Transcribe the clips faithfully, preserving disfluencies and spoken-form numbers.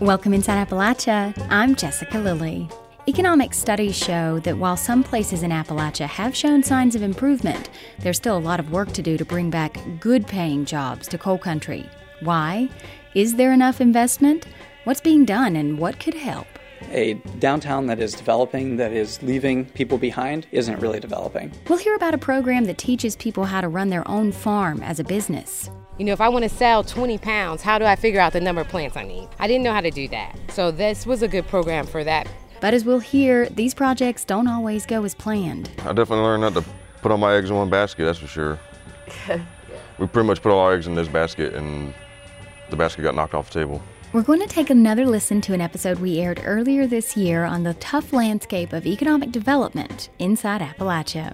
Welcome Inside Appalachia. I'm Jessica Lilly. Economic studies show that while some places in Appalachia have shown signs of improvement, there's still a lot of work to do to bring back good-paying jobs to coal country. Why? Is there enough investment? What's being done and what could help? A downtown that is developing, that is leaving people behind, isn't really developing. We'll hear about a program that teaches people how to run their own farm as a business. You know, if I want to sell twenty pounds, how do I figure out the number of plants I need? I didn't know how to do that. So this was a good program for that. But as we'll hear, these projects don't always go as planned. I definitely learned not to put all my eggs in one basket, that's for sure. We pretty much put all our eggs in this basket, and the basket got knocked off the table. We're going to take another listen to an episode we aired earlier this year on the tough landscape of economic development inside Appalachia.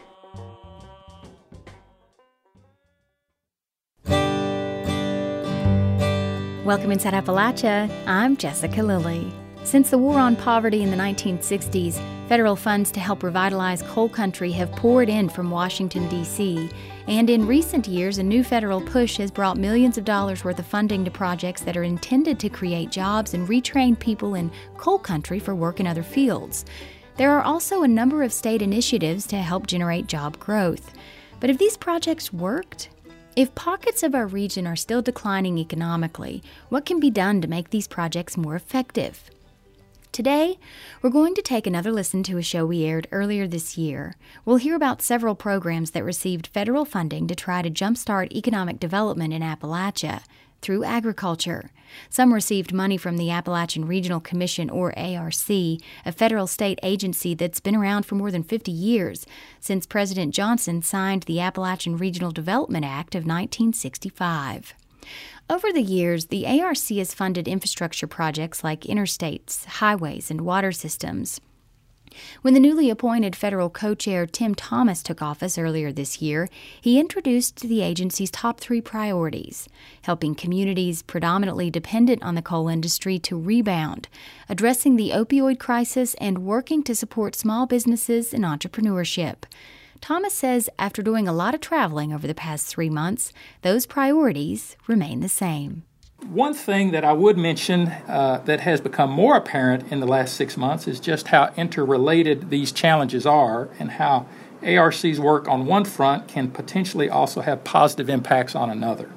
Welcome Inside Appalachia. I'm Jessica Lilly. Since the war on poverty in the nineteen sixties, federal funds to help revitalize coal country have poured in from Washington, D C, and in recent years, a new federal push has brought millions of dollars worth of funding to projects that are intended to create jobs and retrain people in coal country for work in other fields. There are also a number of state initiatives to help generate job growth. But have these projects worked? If pockets of our region are still declining economically, what can be done to make these projects more effective? Today, we're going to take another listen to a show we aired earlier this year. We'll hear about several programs that received federal funding to try to jumpstart economic development in Appalachia through agriculture. Some received money from the Appalachian Regional Commission, or A R C, a federal state agency that's been around for more than fifty years, since President Johnson signed the Appalachian Regional Development Act of nineteen sixty-five. Over the years, the A R C has funded infrastructure projects like interstates, highways, and water systems. When the newly appointed federal co-chair Tim Thomas took office earlier this year, he introduced the agency's top three priorities: helping communities predominantly dependent on the coal industry to rebound, addressing the opioid crisis, and working to support small businesses and entrepreneurship. Thomas says after doing a lot of traveling over the past three months, those priorities remain the same. One thing that I would mention uh, that has become more apparent in the last six months is just how interrelated these challenges are, and how A R C's work on one front can potentially also have positive impacts on another.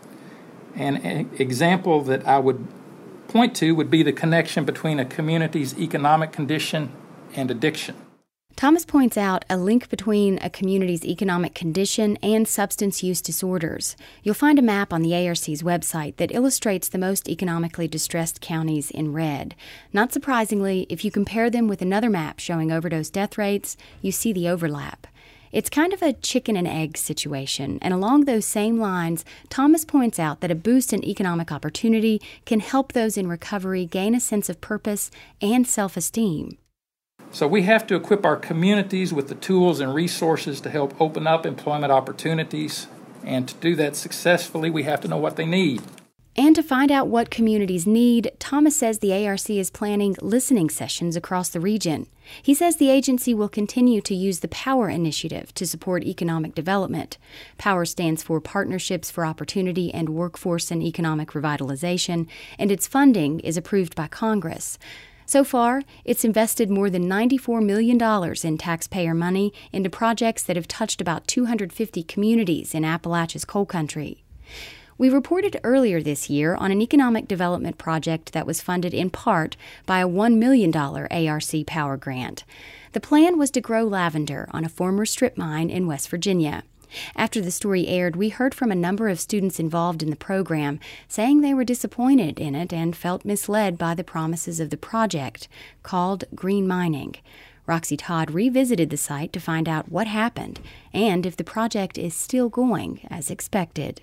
And an example that I would point to would be the connection between a community's economic condition and addiction. Thomas points out a link between a community's economic condition and substance use disorders. You'll find a map on the A R C's website that illustrates the most economically distressed counties in red. Not surprisingly, if you compare them with another map showing overdose death rates, you see the overlap. It's kind of a chicken and egg situation, and along those same lines, Thomas points out that a boost in economic opportunity can help those in recovery gain a sense of purpose and self-esteem. So we have to equip our communities with the tools and resources to help open up employment opportunities. And to do that successfully, we have to know what they need. And to find out what communities need, Thomas says the A R C is planning listening sessions across the region. He says the agency will continue to use the POWER initiative to support economic development. POWER stands for Partnerships for Opportunity and Workforce and Economic Revitalization, and its funding is approved by Congress. So far, it's invested more than ninety-four million dollars in taxpayer money into projects that have touched about two hundred fifty communities in Appalachia's coal country. We reported earlier this year on an economic development project that was funded in part by a one million dollars A R C POWER grant. The plan was to grow lavender on a former strip mine in West Virginia. After the story aired, we heard from a number of students involved in the program, saying they were disappointed in it and felt misled by the promises of the project, called green mining. Roxy Todd revisited the site to find out what happened and if the project is still going as expected.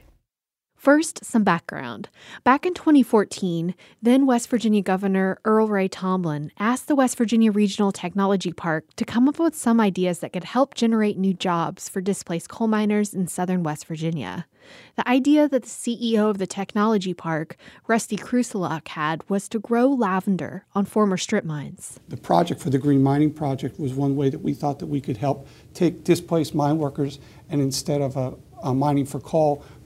First, some background. Back in twenty fourteen, then West Virginia Governor Earl Ray Tomblin asked the West Virginia Regional Technology Park to come up with some ideas that could help generate new jobs for displaced coal miners in southern West Virginia. The idea that the C E O of the technology park, Rusty Kruselak, had was to grow lavender on former strip mines. The project for the Green Mining Project was one way that we thought that we could help take displaced mine workers and instead of a, a mining for coal,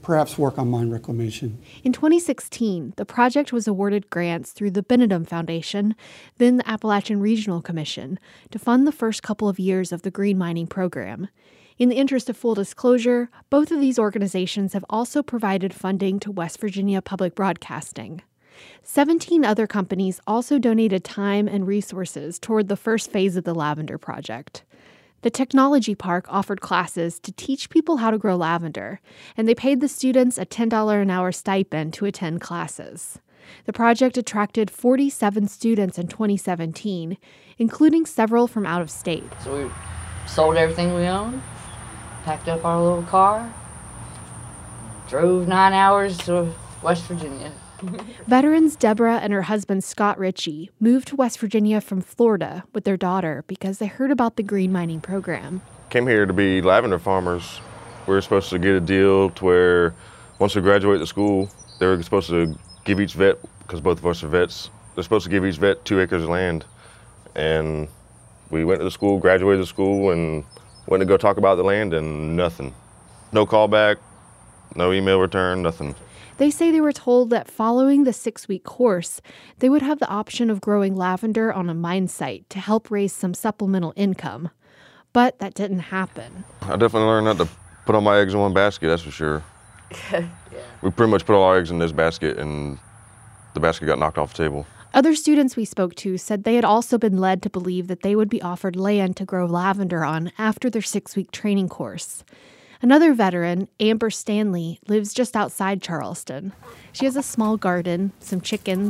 perhaps work on mine reclamation. In twenty sixteen, the project was awarded grants through the Benedum Foundation, then the Appalachian Regional Commission, to fund the first couple of years of the green mining program. In the interest of full disclosure, both of these organizations have also provided funding to West Virginia Public Broadcasting. seventeen other companies also donated time and resources toward the first phase of the lavender project. The technology park offered classes to teach people how to grow lavender, and they paid the students a ten dollars an hour stipend to attend classes. The project attracted forty-seven students in twenty seventeen, including several from out of state. So we sold everything we owned, packed up our little car, drove nine hours to West Virginia. Veterans Deborah and her husband Scott Ritchie moved to West Virginia from Florida with their daughter because they heard about the green mining program. Came here to be lavender farmers. We were supposed to get a deal to where once we graduate the school, they were supposed to give each vet, because both of us are vets, they're supposed to give each vet two acres of land. And we went to the school, graduated the school, and went to go talk about the land, and nothing. No callback, no email return, nothing. They say they were told that following the six-week course, they would have the option of growing lavender on a mine site to help raise some supplemental income. But that didn't happen. I definitely learned not to put all my eggs in one basket, that's for sure. Yeah. We pretty much put all our eggs in this basket, and the basket got knocked off the table. Other students we spoke to said they had also been led to believe that they would be offered land to grow lavender on after their six-week training course. Another veteran, Amber Stanley, lives just outside Charleston. She has a small garden, some chickens,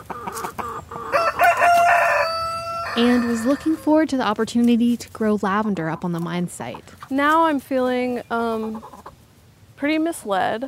and was looking forward to the opportunity to grow lavender up on the mine site. Now I'm feeling um, pretty misled,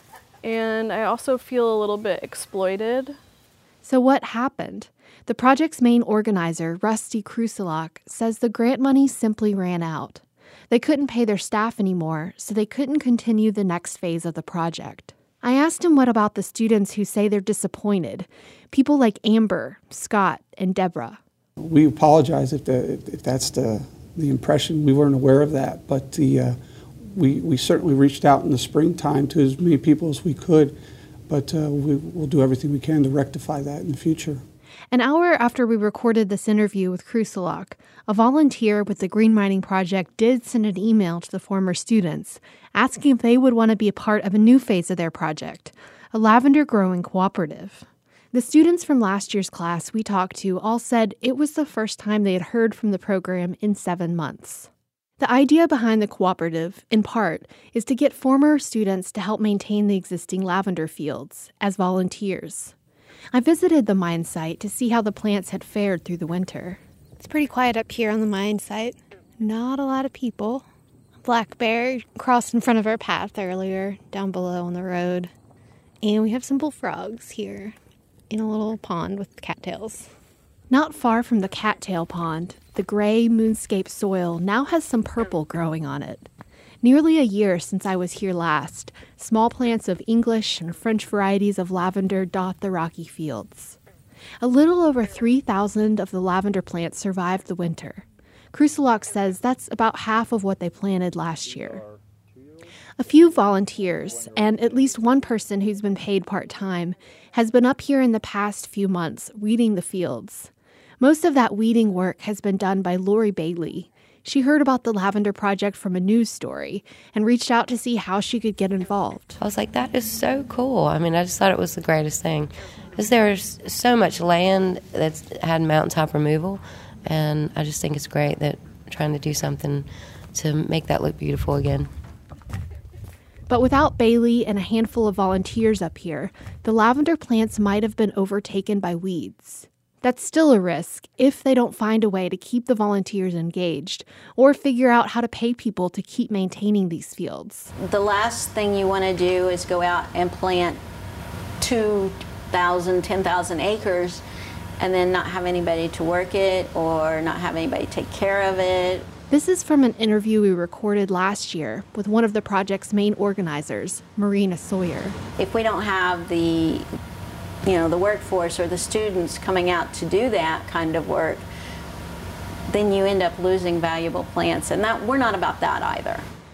and I also feel a little bit exploited. So what happened? The project's main organizer, Rusty Krusilok, says the grant money simply ran out. They couldn't pay their staff anymore, so they couldn't continue the next phase of the project. I asked him what about the students who say they're disappointed, people like Amber, Scott, and Deborah. We apologize if, the, if that's the, the impression. We weren't aware of that, but the, uh, we, we certainly reached out in the springtime to as many people as we could, but uh, we, we'll do everything we can to rectify that in the future. An hour after we recorded this interview with Krusilok, a volunteer with the Green Mining Project did send an email to the former students asking if they would want to be a part of a new phase of their project, a lavender growing cooperative. The students from last year's class we talked to all said it was the first time they had heard from the program in seven months. The idea behind the cooperative, in part, is to get former students to help maintain the existing lavender fields as volunteers. I visited the mine site to see how the plants had fared through the winter. It's pretty quiet up here on the mine site. Not a lot of people. A black bear crossed in front of our path earlier, down below on the road. And we have some bullfrogs here in a little pond with cattails. Not far from the cattail pond, the gray moonscape soil now has some purple growing on it. Nearly a year since I was here last, small plants of English and French varieties of lavender dot the rocky fields. A little over three thousand of the lavender plants survived the winter. Krusilok says that's about half of what they planted last year. A few volunteers, and at least one person who's been paid part-time, has been up here in the past few months weeding the fields. Most of that weeding work has been done by Lori Bailey. She heard about the Lavender Project from a news story and reached out to see how she could get involved. I was like, that is so cool. I mean, I just thought it was the greatest thing. Because there's so much land that's had mountaintop removal, and I just think it's great that we're trying to do something to make that look beautiful again. But without Bailey and a handful of volunteers up here, the lavender plants might have been overtaken by weeds. That's still a risk if they don't find a way to keep the volunteers engaged or figure out how to pay people to keep maintaining these fields. The last thing you want to do is go out and plant two thousand, ten thousand acres and then not have anybody to work it or not have anybody take care of it. This is from an interview we recorded last year with one of the project's main organizers, Marina Sawyer. If we don't have the you know, the workforce or the students coming out to do that kind of work, then you end up losing valuable plants, and that we're not about that either.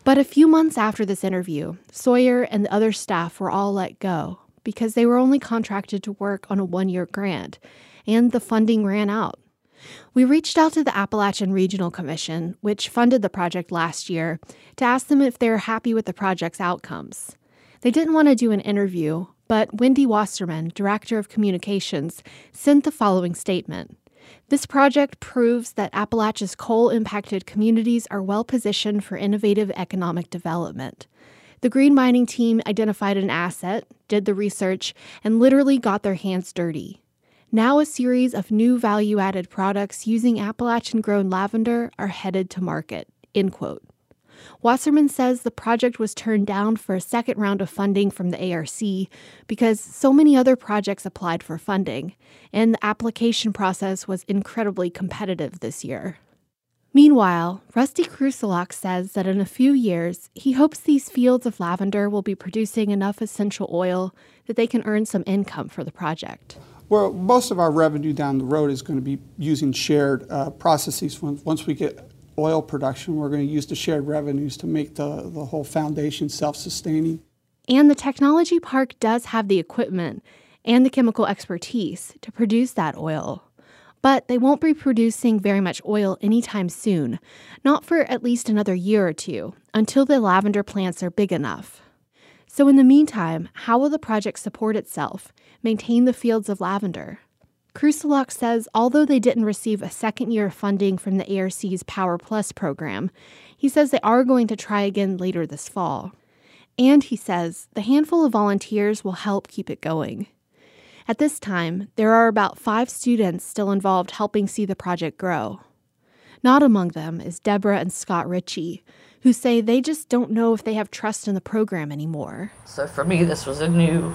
But a few months after this interview, Sawyer and the other staff were all let go because they were only contracted to work on a one-year grant, and the funding ran out. We reached out to the Appalachian Regional Commission, which funded the project last year, to ask them if they were happy with the project's outcomes. They didn't want to do an interview, but Wendy Wasserman, Director of Communications, sent the following statement. This project proves that Appalachia's coal-impacted communities are well-positioned for innovative economic development. The green mining team identified an asset, did the research, and literally got their hands dirty. Now a series of new value-added products using Appalachian-grown lavender are headed to market, end quote. Wasserman says the project was turned down for a second round of funding from the A R C because so many other projects applied for funding, and the application process was incredibly competitive this year. Meanwhile, Rusty Kruselak says that in a few years, he hopes these fields of lavender will be producing enough essential oil that they can earn some income for the project. Well, most of our revenue down the road is going to be using shared uh, processes. Once we get oil production, we're going to use the shared revenues to make the, the whole foundation self-sustaining. And the technology park does have the equipment and the chemical expertise to produce that oil. But they won't be producing very much oil anytime soon, not for at least another year or two, until the lavender plants are big enough. So in the meantime, how will the project support itself, maintain the fields of lavender? Kruselak says although they didn't receive a second year of funding from the A R C's Power Plus program, he says they are going to try again later this fall. And he says the handful of volunteers will help keep it going. At this time, there are about five students still involved helping see the project grow. Not among them is Deborah and Scott Ritchie, who say they just don't know if they have trust in the program anymore. So for me, this was a new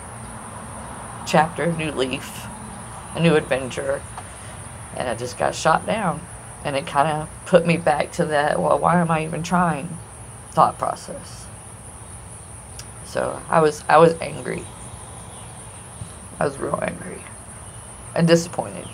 chapter, a new leaf, a new adventure, and I just got shot down. And it kind of put me back to that, well, why am I even trying thought process. So I was, I was angry. I was real angry and disappointed.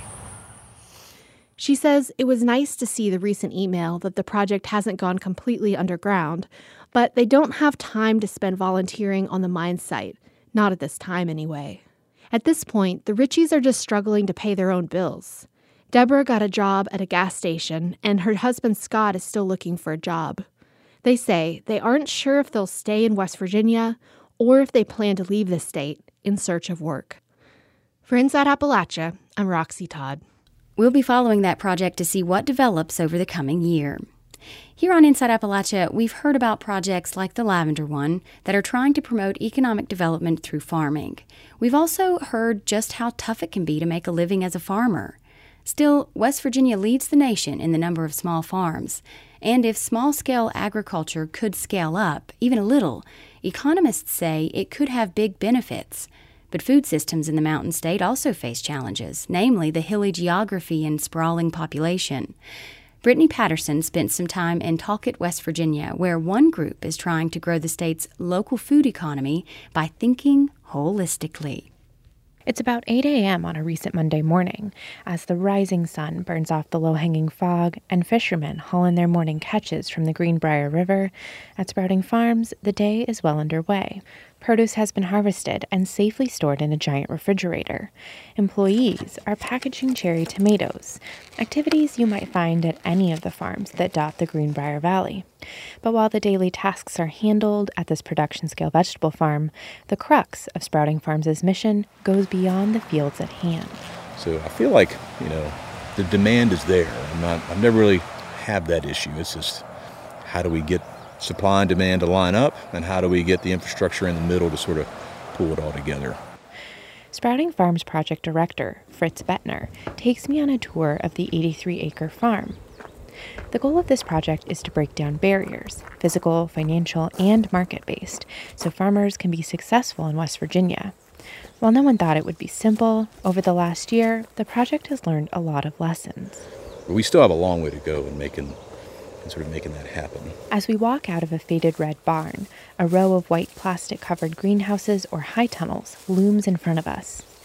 She says it was nice to see the recent email that the project hasn't gone completely underground, but they don't have time to spend volunteering on the mine site, not at this time anyway. At this point, the Ritchies are just struggling to pay their own bills. Deborah got a job at a gas station, and her husband Scott is still looking for a job. They say they aren't sure if they'll stay in West Virginia or if they plan to leave the state in search of work. For Inside Appalachia, I'm Roxy Todd. We'll be following that project to see what develops over the coming year. Here on Inside Appalachia, we've heard about projects like the lavender one that are trying to promote economic development through farming. We've also heard just how tough it can be to make a living as a farmer. Still, West Virginia leads the nation in the number of small farms. And if small-scale agriculture could scale up, even a little, economists say it could have big benefits. But food systems in the mountain state also face challenges, namely the hilly geography and sprawling population. Brittany Patterson spent some time in Talcott, West Virginia, where one group is trying to grow the state's local food economy by thinking holistically. It's about eight a.m. on a recent Monday morning as the rising sun burns off the low-hanging fog and fishermen haul in their morning catches from the Greenbrier River. At Sprouting Farms, the day is well underway. Produce has been harvested and safely stored in a giant refrigerator. Employees are packaging cherry tomatoes, activities you might find at any of the farms that dot the Greenbrier Valley. But while the daily tasks are handled at this production-scale vegetable farm, the crux of Sprouting Farms' mission goes beyond the fields at hand. So I feel like, you know, the demand is there. I'm not, I've never really had that issue. It's just, how do we get supply and demand to line up, and how do we get the infrastructure in the middle to sort of pull it all together? Sprouting Farms project director Fritz Bettner takes me on a tour of the eighty-three acre farm. The goal of this project is to break down barriers, physical, financial, and market-based, so farmers can be successful in West Virginia. While no one thought it would be simple, over the last year, the project has learned a lot of lessons. We still have a long way to go in making and sort of making that happen. As we walk out of a faded red barn, a row of white plastic-covered greenhouses or high tunnels looms in front of us.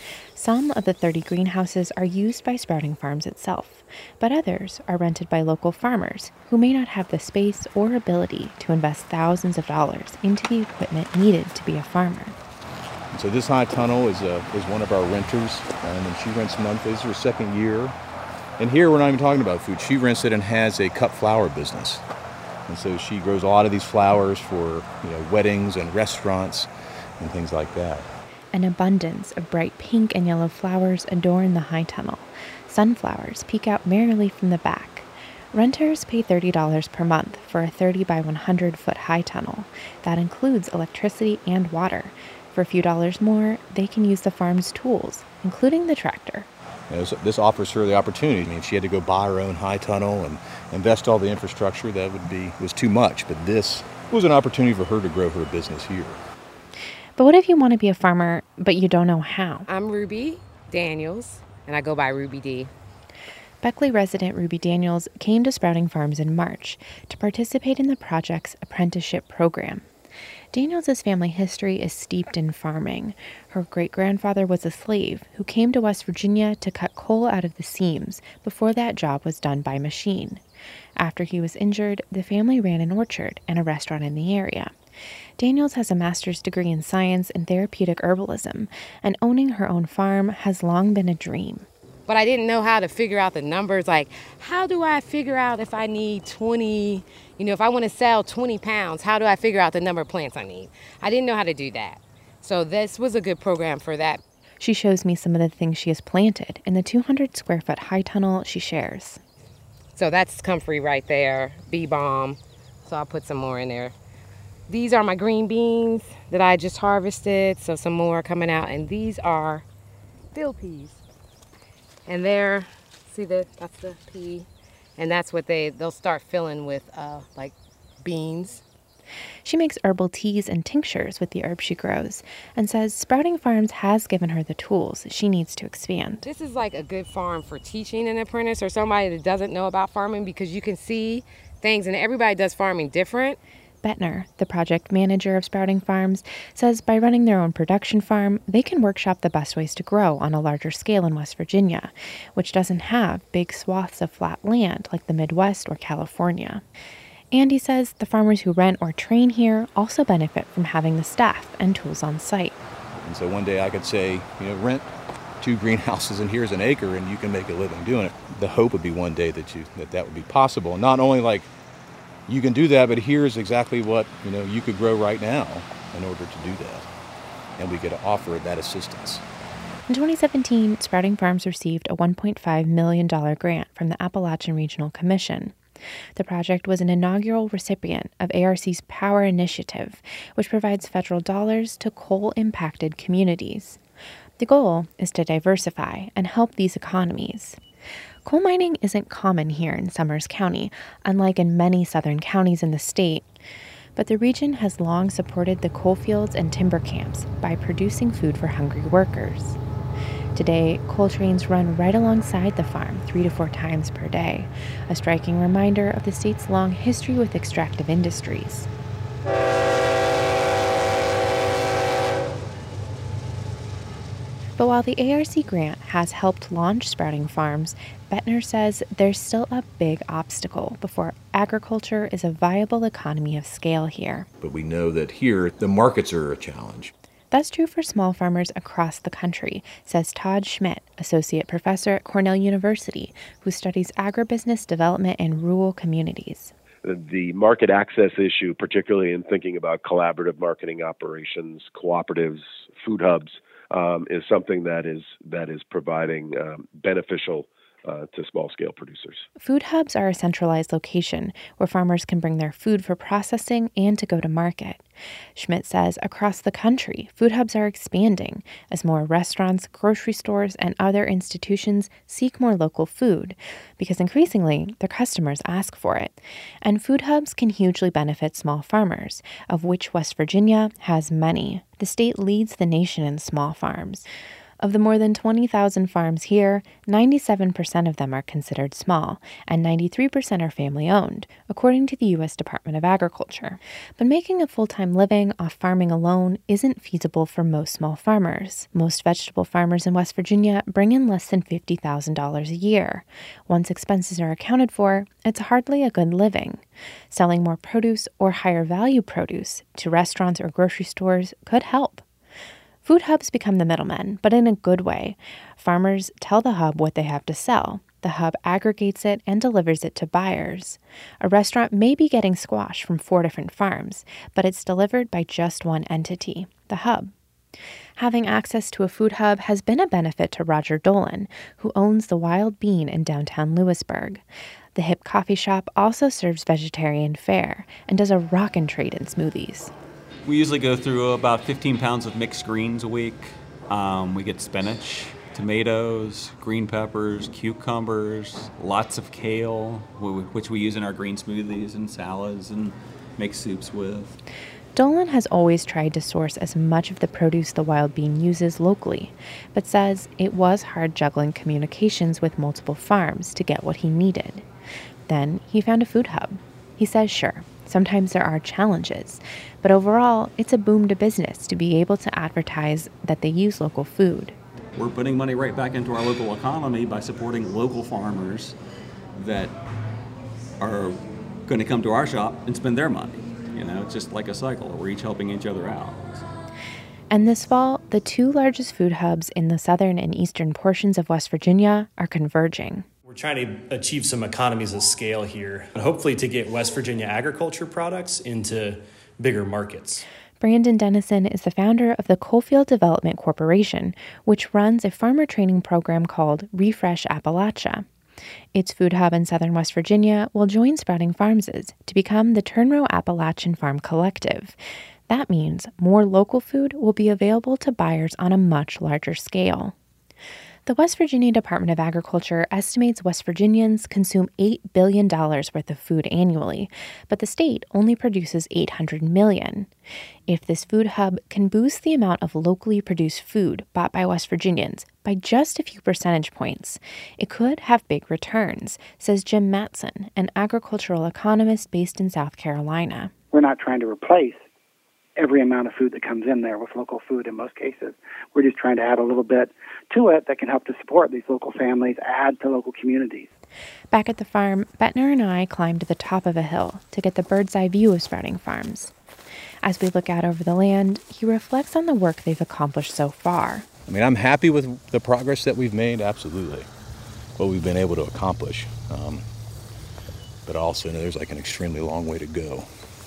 Some of the thirty greenhouses are used by Sprouting Farms itself, but others are rented by local farmers who may not have the space or ability to invest thousands of dollars into the equipment needed to be a farmer. And so this high tunnel is, uh, is one of our renters, um, and she rents monthly. This is her second year. And here we're not even talking about food. She rents it and has a cut flower business. And so she grows a lot of these flowers for, you know, weddings and restaurants and things like that. An abundance of bright pink and yellow flowers adorn the high tunnel. Sunflowers peek out merrily from the back. Renters pay thirty dollars per month for a thirty by one hundred foot high tunnel. That includes electricity and water. For a few dollars more, they can use the farm's tools, including the tractor. You know, so this offers her the opportunity. I mean, if she had to go buy her own high tunnel and invest all the infrastructure, that would be was too much. But this was an opportunity for her to grow her business here. But what if you want to be a farmer, but you don't know how? I'm Ruby Daniels, and I go by Ruby D. Beckley resident Ruby Daniels came to Sprouting Farms in March to participate in the project's apprenticeship program. Daniels' family history is steeped in farming. Her great-grandfather was a slave who came to West Virginia to cut coal out of the seams before that job was done by machine. After he was injured, the family ran an orchard and a restaurant in the area. Daniels has a master's degree in science and therapeutic herbalism, and owning her own farm has long been a dream. But I didn't know how to figure out the numbers. Like, how do I figure out if I need twenty, you know, if I want to sell twenty pounds, how do I figure out the number of plants I need? I didn't know how to do that. So this was a good program for that. She shows me some of the things she has planted in the two hundred square foot high tunnel she shares. So that's comfrey right there, bee balm. So I'll put some more in there. These are my green beans that I just harvested, so some more are coming out. And these are field peas. And there, see the, that's the pea. And that's what they, they'll start filling with uh, like beans. She makes herbal teas and tinctures with the herbs she grows and says Sprouting Farms has given her the tools she needs to expand. This is like a good farm for teaching an apprentice or somebody that doesn't know about farming, because you can see things, and everybody does farming different. Bettner, the project manager of Sprouting Farms, says by running their own production farm, they can workshop the best ways to grow on a larger scale in West Virginia, which doesn't have big swaths of flat land like the Midwest or California. And he says the farmers who rent or train here also benefit from having the staff and tools on site. And so one day I could say, you know, rent two greenhouses and here's an acre and you can make a living doing it. The hope would be one day that you that, that would be possible. Not only like you can do that, but here's exactly what, you know, you could grow right now in order to do that. And we could offer that assistance. In twenty seventeen, Sprouting Farms received a one point five million dollars grant from the Appalachian Regional Commission. The project was an inaugural recipient of A R C's Power Initiative, which provides federal dollars to coal-impacted communities. The goal is to diversify and help these economies. Coal mining isn't common here in Summers County, unlike in many southern counties in the state. But the region has long supported the coal fields and timber camps by producing food for hungry workers. Today, coal trains run right alongside the farm three to four times per day, a striking reminder of the state's long history with extractive industries. But while the A R C grant has helped launch Sprouting Farms, Bettner says there's still a big obstacle before agriculture is a viable economy of scale here. But we know that here, the markets are a challenge. That's true for small farmers across the country, says Todd Schmidt, associate professor at Cornell University, who studies agribusiness development in rural communities. The market access issue, particularly in thinking about collaborative marketing operations, cooperatives, food hubs, um, is something that is that is providing um, beneficial Uh, to small-scale producers. Food hubs are a centralized location where farmers can bring their food for processing and to go to market. Schmidt says across the country, food hubs are expanding as more restaurants, grocery stores, and other institutions seek more local food because increasingly their customers ask for it. And food hubs can hugely benefit small farmers, of which West Virginia has many. The state leads the nation in small farms. Of the more than twenty thousand farms here, ninety-seven percent of them are considered small, and ninety-three percent are family-owned, according to the U S Department of Agriculture. But making a full-time living off farming alone isn't feasible for most small farmers. Most vegetable farmers in West Virginia bring in less than fifty thousand dollars a year. Once expenses are accounted for, it's hardly a good living. Selling more produce or higher-value produce to restaurants or grocery stores could help. Food hubs become the middlemen, but in a good way. Farmers tell the hub what they have to sell. The hub aggregates it and delivers it to buyers. A restaurant may be getting squash from four different farms, but it's delivered by just one entity, the hub. Having access to a food hub has been a benefit to Roger Dolan, who owns the Wild Bean in downtown Lewisburg. The hip coffee shop also serves vegetarian fare and does a rockin' trade in smoothies. We usually go through about fifteen pounds of mixed greens a week. Um, we get spinach, tomatoes, green peppers, cucumbers, lots of kale, which we use in our green smoothies and salads and make soups with. Dolan has always tried to source as much of the produce the Wild Bean uses locally, but says it was hard juggling communications with multiple farms to get what he needed. Then he found a food hub. He says, sure, sometimes there are challenges, but overall, it's a boom to business to be able to advertise that they use local food. We're putting money right back into our local economy by supporting local farmers that are going to come to our shop and spend their money. You know, it's just like a cycle. We're each helping each other out. And this fall, the two largest food hubs in the southern and eastern portions of West Virginia are converging. We're trying to achieve some economies of scale here, and hopefully to get West Virginia agriculture products into bigger markets. Brandon Dennison is the founder of the Coalfield Development Corporation, which runs a farmer training program called Refresh Appalachia. Its food hub in southern West Virginia will join Sprouting Farms's to become the Turnrow Appalachian Farm Collective. That means more local food will be available to buyers on a much larger scale. The West Virginia Department of Agriculture estimates West Virginians consume eight billion dollars worth of food annually, but the state only produces eight hundred million dollars. If this food hub can boost the amount of locally produced food bought by West Virginians by just a few percentage points, it could have big returns, says Jim Matson, an agricultural economist based in South Carolina. We're not trying to replace every amount of food that comes in there with local food in most cases. We're just trying to add a little bit to it that can help to support these local families, add to local communities. Back at the farm, Bettner and I climbed to the top of a hill to get the bird's eye view of Sprouting Farms. As we look out over the land, he reflects on the work they've accomplished so far. I mean, I'm happy with the progress that we've made, absolutely, what we've been able to accomplish. Um, but also, you know, there's like an extremely long way to go.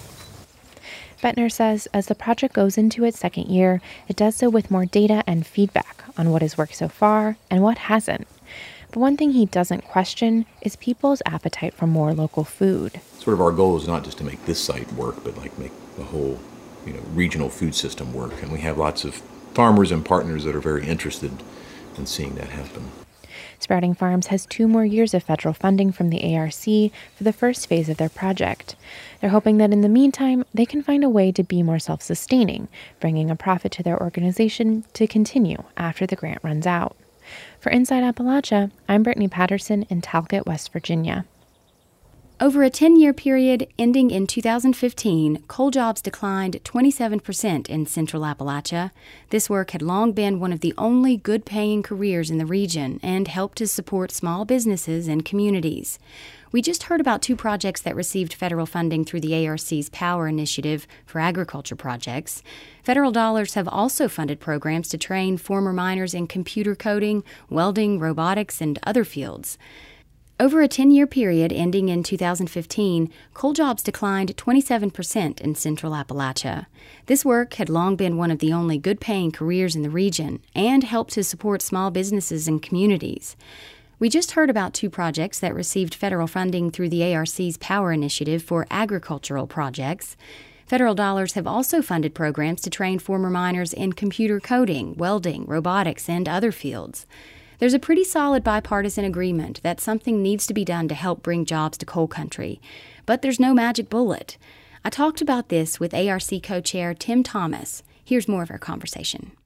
Bettner says as the project goes into its second year, it does so with more data and feedback on what has worked so far and what hasn't. But one thing he doesn't question is people's appetite for more local food. Sort of our goal is not just to make this site work, but like make the whole, you know, regional food system work. And we have lots of farmers and partners that are very interested in seeing that happen. Sprouting Farms has two more years of federal funding from the A R C for the first phase of their project. They're hoping that in the meantime, they can find a way to be more self-sustaining, bringing a profit to their organization to continue after the grant runs out. For Inside Appalachia, I'm Brittany Patterson in Talcott, West Virginia. Over a ten-year period ending in two thousand fifteen, coal jobs declined twenty-seven percent in Central Appalachia. This work had long been one of the only good-paying careers in the region and helped to support small businesses and communities. We just heard about two projects that received federal funding through the A R C's Power Initiative for agriculture projects. Federal dollars have also funded programs to train former miners in computer coding, welding, robotics, and other fields. Over a ten-year period ending in two thousand fifteen, coal jobs declined twenty-seven percent in Central Appalachia. This work had long been one of the only good-paying careers in the region and helped to support small businesses and communities. We just heard about two projects that received federal funding through the A R C's Power Initiative for agricultural projects. Federal dollars have also funded programs to train former miners in computer coding, welding, robotics, and other fields. There's a pretty solid bipartisan agreement that something needs to be done to help bring jobs to coal country. But there's no magic bullet. I talked about this with A R C co-chair Tim Thomas. Here's more of our conversation.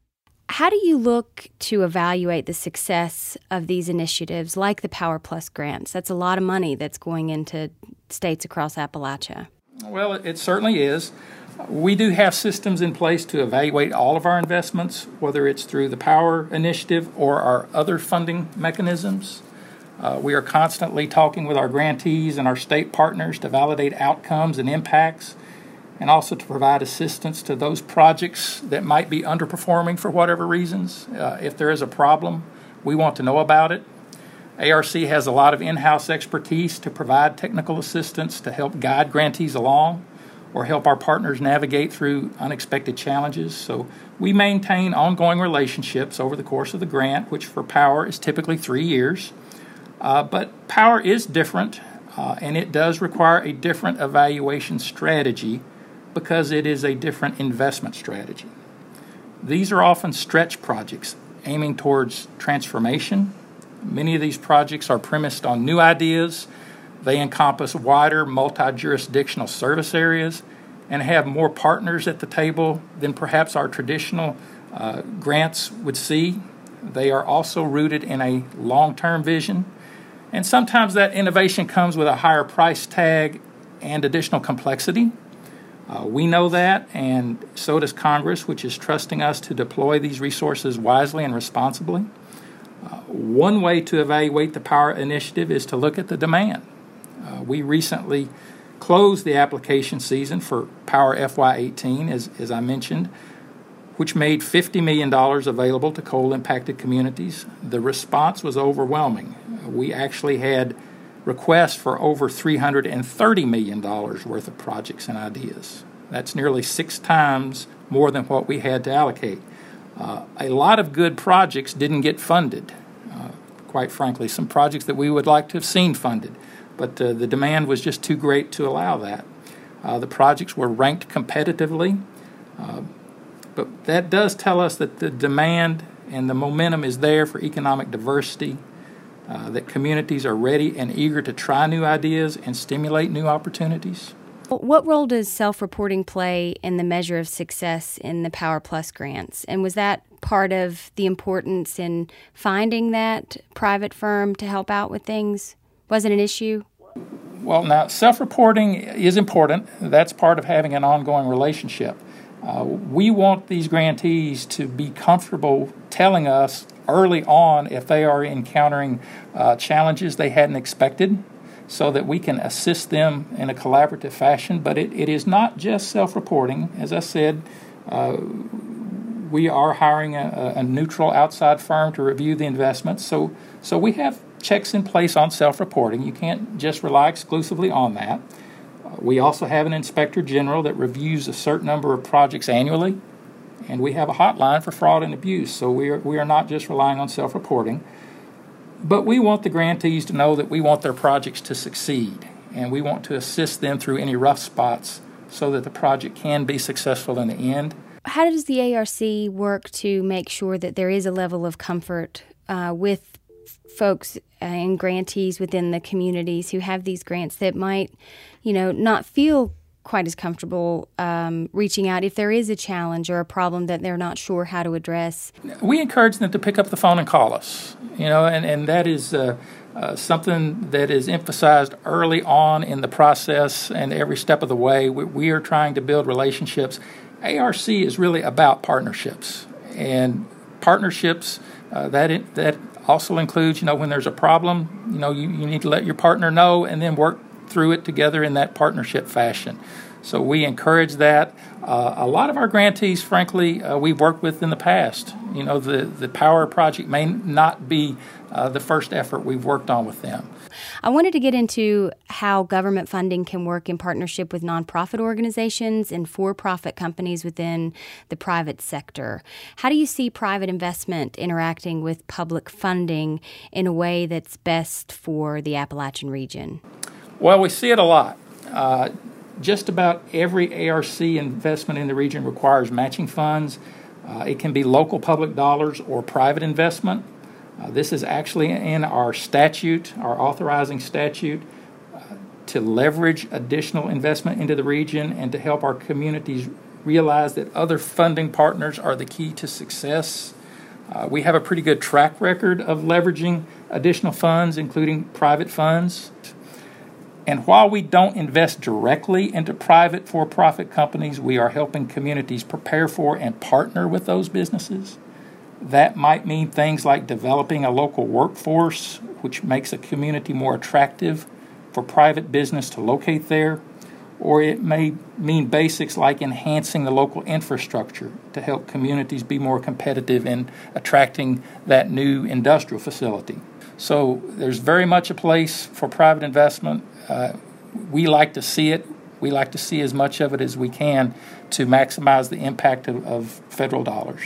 How do you look to evaluate the success of these initiatives like the Power Plus grants? That's a lot of money that's going into states across Appalachia. Well, it certainly is. We do have systems in place to evaluate all of our investments, whether it's through the Power Initiative or our other funding mechanisms. Uh, we are constantly talking with our grantees and our state partners to validate outcomes and impacts, and also to provide assistance to those projects that might be underperforming for whatever reasons. Uh, if there is a problem, we want to know about it. A R C has a lot of in-house expertise to provide technical assistance to help guide grantees along or help our partners navigate through unexpected challenges. So we maintain ongoing relationships over the course of the grant, which for Power is typically three years. Uh, but Power is different, uh, and it does require a different evaluation strategy because it is a different investment strategy. These are often stretch projects aiming towards transformation. Many of these projects are premised on new ideas. They encompass wider multi-jurisdictional service areas and have more partners at the table than perhaps our traditional uh, grants would see. They are also rooted in a long-term vision. And sometimes that innovation comes with a higher price tag and additional complexity. Uh, we know that, and so does Congress, which is trusting us to deploy these resources wisely and responsibly. Uh, one way to evaluate the Power Initiative is to look at the demand. Uh, we recently closed the application season for Power F Y eighteen, as, as I mentioned, which made fifty million dollars available to coal-impacted communities. The response was overwhelming. Uh, we actually had requests for over three hundred thirty million dollars worth of projects and ideas. That's nearly six times more than what we had to allocate. Uh, a lot of good projects didn't get funded, uh, quite frankly, some projects that we would like to have seen funded, but uh, the demand was just too great to allow that. Uh, the projects were ranked competitively, uh, but that does tell us that the demand and the momentum is there for economic diversity, Uh, that communities are ready and eager to try new ideas and stimulate new opportunities. What role does self-reporting play in the measure of success in the Power Plus grants? And was that part of the importance in finding that private firm to help out with things? Was it an issue? Well, now, self-reporting is important. That's part of having an ongoing relationship. Uh, we want these grantees to be comfortable telling us early on if they are encountering uh, challenges they hadn't expected, so that we can assist them in a collaborative fashion. But it, it is not just self-reporting. As I said, uh, we are hiring a, a neutral outside firm to review the investments. So, so we have checks in place on self-reporting. You can't just rely exclusively on that. Uh, we also have an inspector general that reviews a certain number of projects annually. And we have a hotline for fraud and abuse, so we are, we are not just relying on self-reporting. But we want the grantees to know that we want their projects to succeed, and we want to assist them through any rough spots so that the project can be successful in the end. How does the A R C work to make sure that there is a level of comfort uh, with folks and grantees within the communities who have these grants that might, you know, not feel quite as comfortable um, reaching out if there is a challenge or a problem that they're not sure how to address? We encourage them to pick up the phone and call us, you know, and, and that is uh, uh, something that is emphasized early on in the process and every step of the way. We, we are trying to build relationships. A R C is really about partnerships, and partnerships uh, that it, that also includes, you know, when there's a problem, you know, you, you need to let your partner know and then work through it together in that partnership fashion. So we encourage that. Uh, a lot of our grantees, frankly, uh, we've worked with in the past. You know, the, the Power project may not be uh, the first effort we've worked on with them. I wanted to get into how government funding can work in partnership with nonprofit organizations and for-profit companies within the private sector. How do you see private investment interacting with public funding in a way that's best for the Appalachian region? Well, we see it a lot. Uh, just about every A R C investment in the region requires matching funds. Uh, it can be local public dollars or private investment. Uh, this is actually in our statute, our authorizing statute, uh, to leverage additional investment into the region and to help our communities realize that other funding partners are the key to success. Uh, we have a pretty good track record of leveraging additional funds, including private funds. And while we don't invest directly into private for-profit companies, we are helping communities prepare for and partner with those businesses. That might mean things like developing a local workforce, which makes a community more attractive for private business to locate there. Or it may mean basics like enhancing the local infrastructure to help communities be more competitive in attracting that new industrial facility. So there's very much a place for private investment. Uh, we like to see it. We like to see as much of it as we can to maximize the impact of, of federal dollars.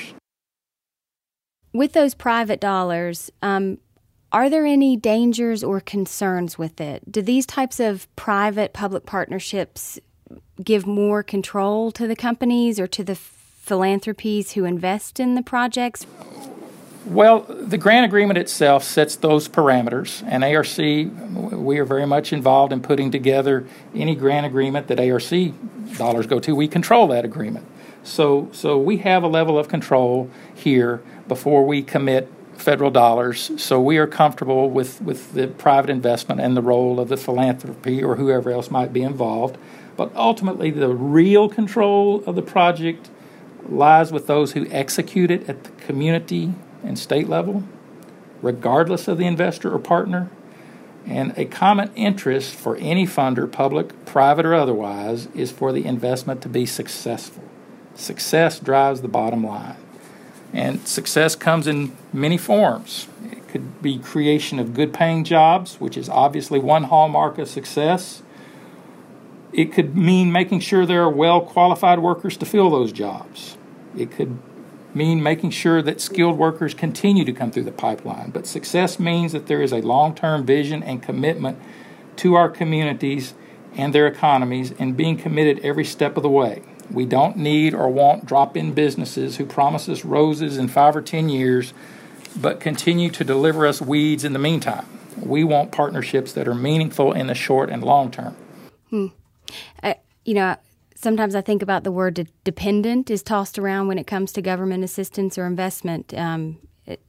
With those private dollars, um, are there any dangers or concerns with it? Do these types of private-public partnerships give more control to the companies or to the philanthropies who invest in the projects? Well, the grant agreement itself sets those parameters, and A R C, we are very much involved in putting together any grant agreement that A R C dollars go to. We control that agreement. So, so we have a level of control here before we commit federal dollars, so we are comfortable with, with the private investment and the role of the philanthropy or whoever else might be involved. But ultimately, the real control of the project lies with those who execute it at the community and state level, regardless of the investor or partner. And a common interest for any funder, public, private, or otherwise, is for the investment to be successful. Success drives the bottom line. And success comes in many forms. It could be creation of good-paying jobs, which is obviously one hallmark of success. It could mean making sure there are well-qualified workers to fill those jobs. It could mean making sure that skilled workers continue to come through the pipeline. But success means that there is a long-term vision and commitment to our communities and their economies and being committed every step of the way. We don't need or want drop-in businesses who promise us roses in five or ten years, but continue to deliver us weeds in the meantime. We want partnerships that are meaningful in the short and long term. Hmm. I, you know, sometimes I think about the word de- dependent is tossed around when it comes to government assistance or investment. Um, it,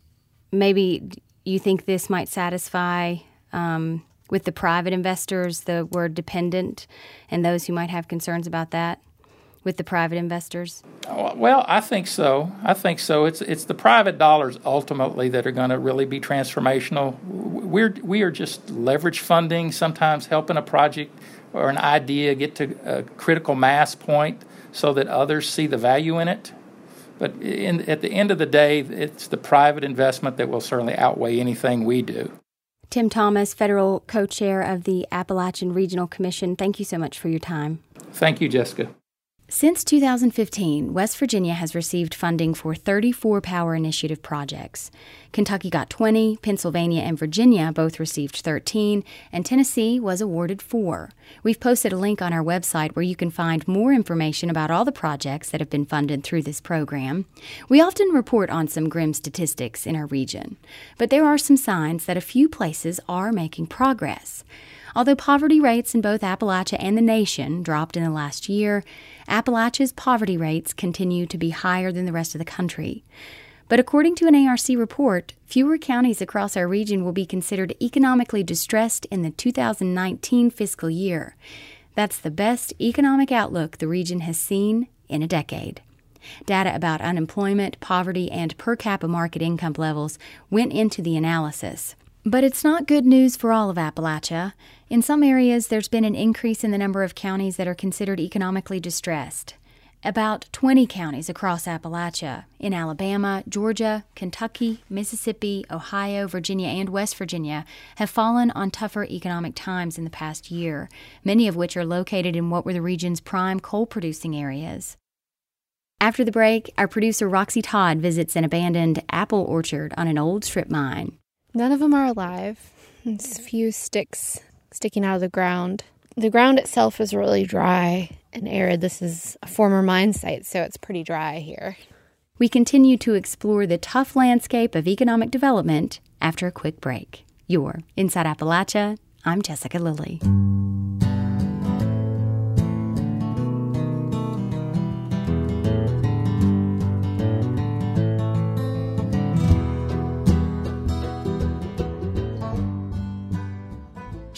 maybe you think this might satisfy um, with the private investors, the word dependent, and those who might have concerns about that with the private investors? Well, I think so. I think so. It's it's the private dollars ultimately that are going to really be transformational. We're we are just leverage funding, sometimes helping a project or an idea get to a critical mass point so that others see the value in it. But in, at the end of the day, it's the private investment that will certainly outweigh anything we do. Tim Thomas, Federal Co-Chair of the Appalachian Regional Commission, thank you so much for your time. Thank you, Jessica. Since two thousand fifteen, West Virginia has received funding for thirty-four Power Initiative projects. Kentucky got twenty, Pennsylvania and Virginia both received thirteen, and Tennessee was awarded four. We've posted a link on our website where you can find more information about all the projects that have been funded through this program. We often report on some grim statistics in our region, but there are some signs that a few places are making progress. Although poverty rates in both Appalachia and the nation dropped in the last year, Appalachia's poverty rates continue to be higher than the rest of the country. But according to an A R C report, fewer counties across our region will be considered economically distressed in the two thousand nineteen fiscal year. That's the best economic outlook the region has seen in a decade. Data about unemployment, poverty, and per capita market income levels went into the analysis. But it's not good news for all of Appalachia. In some areas, there's been an increase in the number of counties that are considered economically distressed. About twenty counties across Appalachia, in Alabama, Georgia, Kentucky, Mississippi, Ohio, Virginia, and West Virginia, have fallen on tougher economic times in the past year, many of which are located in what were the region's prime coal-producing areas. After the break, our producer Roxy Todd visits an abandoned apple orchard on an old strip mine. None of them are alive. There's a few sticks sticking out of the ground. The ground itself is really dry and arid. This is a former mine site, so it's pretty dry here. We continue to explore the tough landscape of economic development after a quick break. You're Inside Appalachia. I'm Jessica Lilly.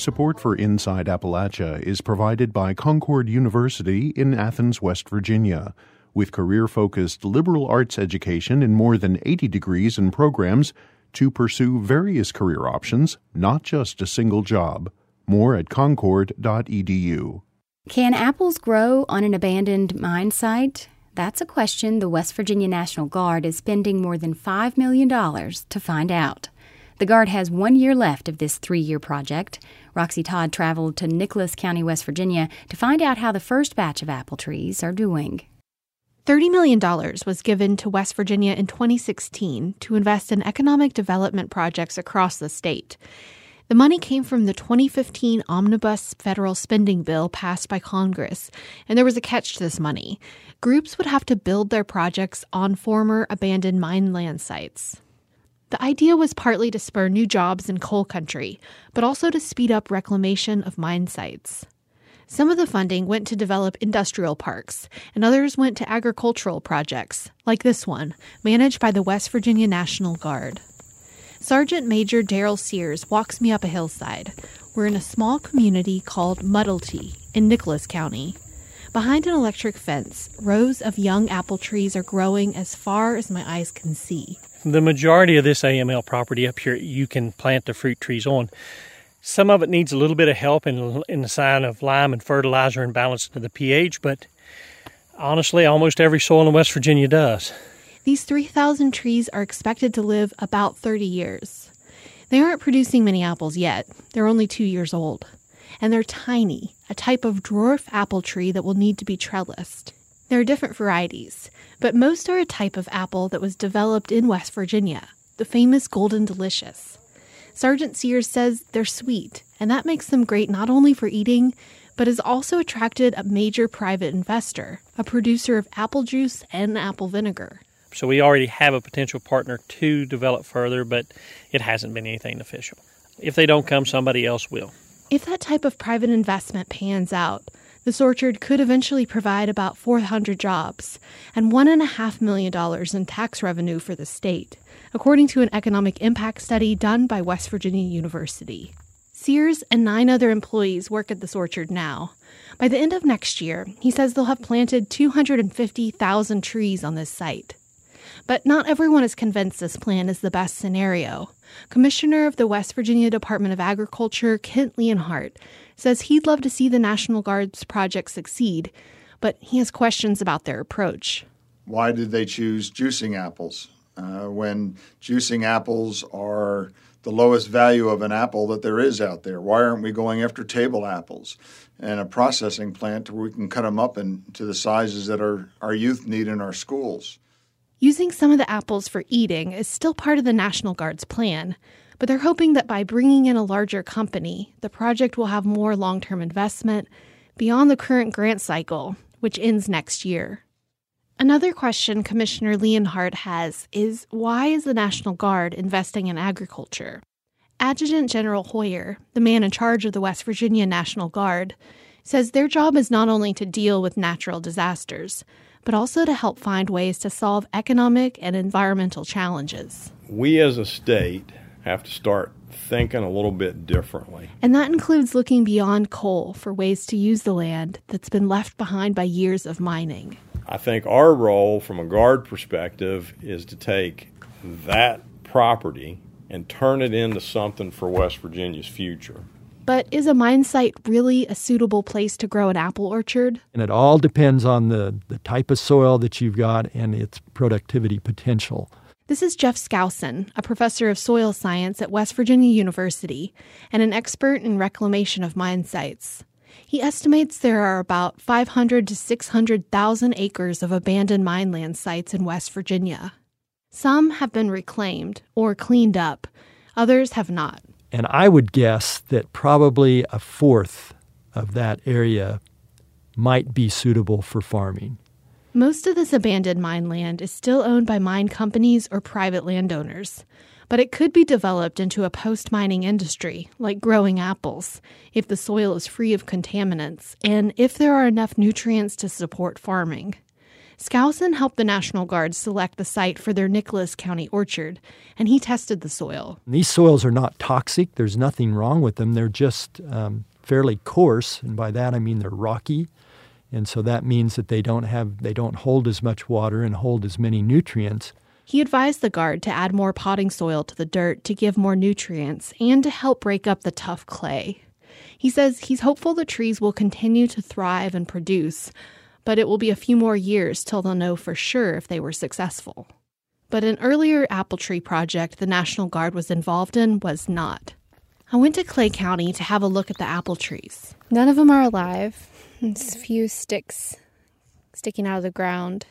Support for Inside Appalachia is provided by Concord University in Athens, West Virginia. With career-focused liberal arts education in more than eighty degrees and programs to pursue various career options, not just a single job. More at concord dot e d u. Can apples grow on an abandoned mine site? That's a question the West Virginia National Guard is spending more than five million dollars to find out. The Guard has one year left of this three-year project. Roxy Todd traveled to Nicholas County, West Virginia, to find out how the first batch of apple trees are doing. thirty million dollars was given to West Virginia in twenty sixteen to invest in economic development projects across the state. The money came from the twenty fifteen Omnibus Federal Spending Bill passed by Congress, and there was a catch to this money. Groups would have to build their projects on former abandoned mine land sites. The idea was partly to spur new jobs in coal country, but also to speed up reclamation of mine sites. Some of the funding went to develop industrial parks, and others went to agricultural projects, like this one, managed by the West Virginia National Guard. Sergeant Major Daryl Sears walks me up a hillside. We're in a small community called Muddlety in Nicholas County. Behind an electric fence, rows of young apple trees are growing as far as my eyes can see. The majority of this A M L property up here, you can plant the fruit trees on. Some of it needs a little bit of help in, in the sign of lime and fertilizer and balance to the pH, but honestly, almost every soil in West Virginia does. These three thousand trees are expected to live about thirty years. They aren't producing many apples yet. They're only two years old. And they're tiny, a type of dwarf apple tree that will need to be trellised. There are different varieties, but most are a type of apple that was developed in West Virginia, the famous Golden Delicious. Sergeant Sears says they're sweet, and that makes them great not only for eating, but has also attracted a major private investor, a producer of apple juice and apple vinegar. So we already have a potential partner to develop further, but it hasn't been anything official. If they don't come, somebody else will. If that type of private investment pans out, this orchard could eventually provide about four hundred jobs and one point five million dollars in tax revenue for the state, according to an economic impact study done by West Virginia University. Sears and nine other employees work at this orchard now. By the end of next year, he says they'll have planted two hundred fifty thousand trees on this site. But not everyone is convinced this plan is the best scenario. Commissioner of the West Virginia Department of Agriculture, Kent Leonhardt, says he'd love to see the National Guard's project succeed, but he has questions about their approach. Why did they choose juicing apples? Uh, when juicing apples are the lowest value of an apple that there is out there. Why aren't we going after table apples and a processing plant where we can cut them up into the sizes that our, our youth need in our schools? Using some of the apples for eating is still part of the National Guard's plan, but they're hoping that by bringing in a larger company, the project will have more long-term investment beyond the current grant cycle, which ends next year. Another question Commissioner Leonhardt has is, why is the National Guard investing in agriculture? Adjutant General Hoyer, the man in charge of the West Virginia National Guard, says their job is not only to deal with natural disasters, but also to help find ways to solve economic and environmental challenges. We as a state have to start thinking a little bit differently. And that includes looking beyond coal for ways to use the land that's been left behind by years of mining. I think our role from a Guard perspective is to take that property and turn it into something for West Virginia's future. But is a mine site really a suitable place to grow an apple orchard? And it all depends on the, the type of soil that you've got and its productivity potential. This is Jeff Skousen, a professor of soil science at West Virginia University and an expert in reclamation of mine sites. He estimates there are about five hundred to six hundred thousand acres of abandoned mine land sites in West Virginia. Some have been reclaimed or cleaned up. Others have not. And I would guess that probably a fourth of that area might be suitable for farming. Most of this abandoned mine land is still owned by mine companies or private landowners, but it could be developed into a post-mining industry, like growing apples, if the soil is free of contaminants and if there are enough nutrients to support farming. Skousen helped the National Guard select the site for their Nicholas County orchard, and he tested the soil. These soils are not toxic. There's nothing wrong with them. They're just um, fairly coarse, and by that I mean they're rocky. And so that means that they don't have they don't hold as much water and hold as many nutrients. He advised the Guard to add more potting soil to the dirt to give more nutrients and to help break up the tough clay. He says he's hopeful the trees will continue to thrive and produce, but it will be a few more years till they'll know for sure if they were successful. But an earlier apple tree project the National Guard was involved in was not. I went to Clay County to have a look at the apple trees. None of them are alive. There's a few sticks sticking out of the ground.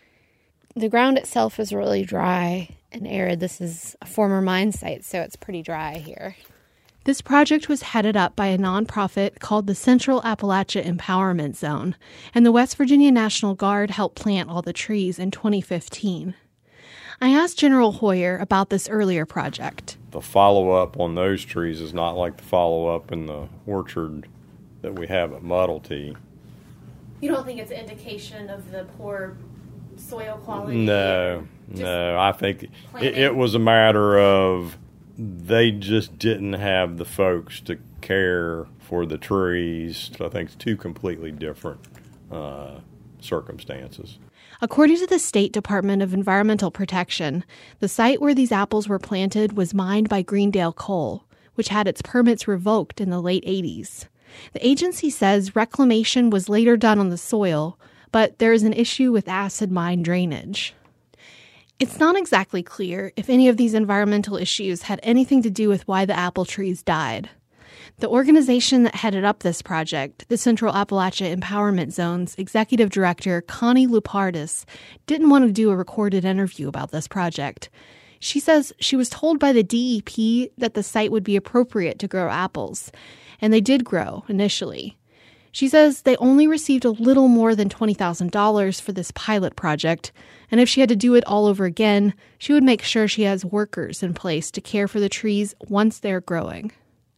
The ground itself is really dry and arid. This is a former mine site, so it's pretty dry here. This project was headed up by a nonprofit called the Central Appalachia Empowerment Zone, and the West Virginia National Guard helped plant all the trees in twenty fifteen. I asked General Hoyer about this earlier project. The follow-up on those trees is not like the follow-up in the orchard that we have at Muddletee. You don't think it's an indication of the poor soil quality? No, no. I think it, it was a matter of they just didn't have the folks to care for the trees. I think it's two completely different uh, circumstances. According to the State Department of Environmental Protection, the site where these apples were planted was mined by Greendale Coal, which had its permits revoked in the late eighties. The agency says reclamation was later done on the soil, but there is an issue with acid mine drainage. It's not exactly clear if any of these environmental issues had anything to do with why the apple trees died. The organization that headed up this project, the Central Appalachia Empowerment Zone's executive director, Connie Lupardis, didn't want to do a recorded interview about this project. She says she was told by the D E P that the site would be appropriate to grow apples, and they did grow initially. She says they only received a little more than twenty thousand dollars for this pilot project, and if she had to do it all over again, she would make sure she has workers in place to care for the trees once they're growing.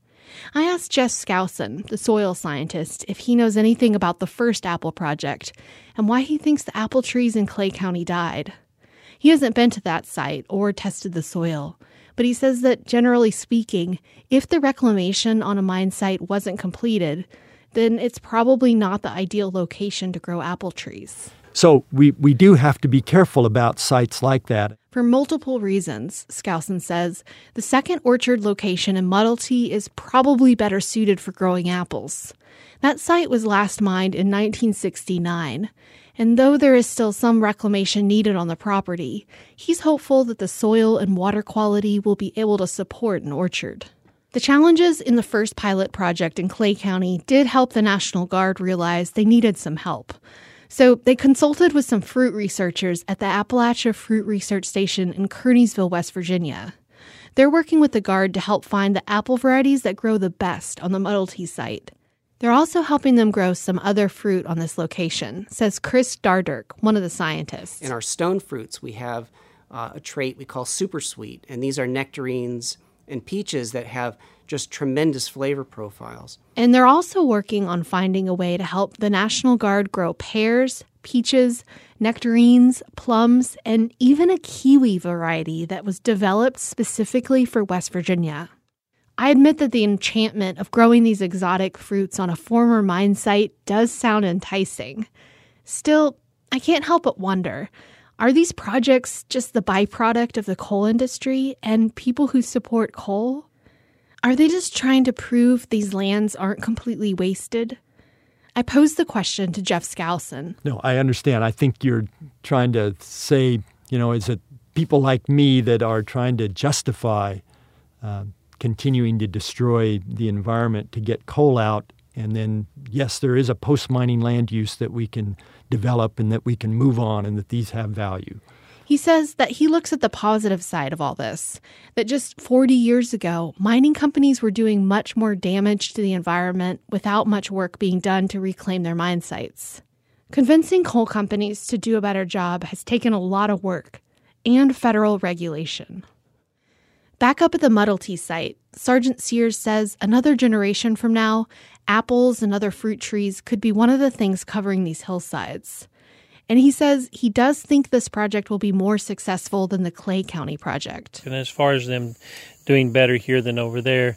I asked Jeff Skousen, the soil scientist, if he knows anything about the first apple project and why he thinks the apple trees in Clay County died. He hasn't been to that site or tested the soil, but he says that, generally speaking, if the reclamation on a mine site wasn't completed, then it's probably not the ideal location to grow apple trees. So we, we do have to be careful about sites like that. For multiple reasons, Skousen says, the second orchard location in Muddletee is probably better suited for growing apples. That site was last mined in nineteen sixty-nine, and though there is still some reclamation needed on the property, he's hopeful that the soil and water quality will be able to support an orchard. The challenges in the first pilot project in Clay County did help the National Guard realize they needed some help. So they consulted with some fruit researchers at the Appalachia Fruit Research Station in Kearneysville, West Virginia. They're working with the Guard to help find the apple varieties that grow the best on the Muddletee site. They're also helping them grow some other fruit on this location, says Chris Dardirk, one of the scientists. In our stone fruits, we have uh, a trait we call super sweet, and these are nectarines and peaches that have just tremendous flavor profiles. And they're also working on finding a way to help the National Guard grow pears, peaches, nectarines, plums, and even a kiwi variety that was developed specifically for West Virginia. I admit that the enchantment of growing these exotic fruits on a former mine site does sound enticing. Still, I can't help but wonder, are these projects just the byproduct of the coal industry and people who support coal? Are they just trying to prove these lands aren't completely wasted? I posed the question to Jeff Skousen. No, I understand. I think you're trying to say, you know, is it people like me that are trying to justify uh, continuing to destroy the environment to get coal out? And then, yes, there is a post-mining land use that we can develop and that we can move on and that these have value. He says that he looks at the positive side of all this, that just forty years ago, mining companies were doing much more damage to the environment without much work being done to reclaim their mine sites. Convincing coal companies to do a better job has taken a lot of work and federal regulation. Back up at the Muddletee site, Sergeant Sears says another generation from now, apples and other fruit trees could be one of the things covering these hillsides. And he says he does think this project will be more successful than the Clay County project. And as far as them doing better here than over there,